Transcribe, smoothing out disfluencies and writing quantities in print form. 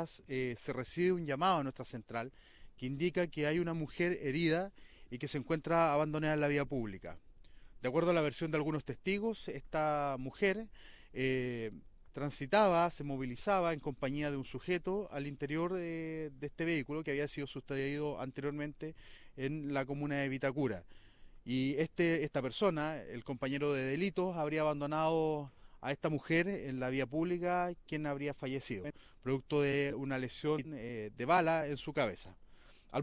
se recibe un llamado a nuestra central que indica que hay una mujer herida y que se encuentra abandonada en la vía pública. De acuerdo a la versión de algunos testigos, esta mujer transitaba, se movilizaba en compañía de un sujeto al interior de este vehículo que había sido sustraído anteriormente en la comuna de Vitacura. Y esta persona, el compañero de delitos, habría abandonado a esta mujer en la vía pública, quien habría fallecido, producto de una lesión de bala en su cabeza.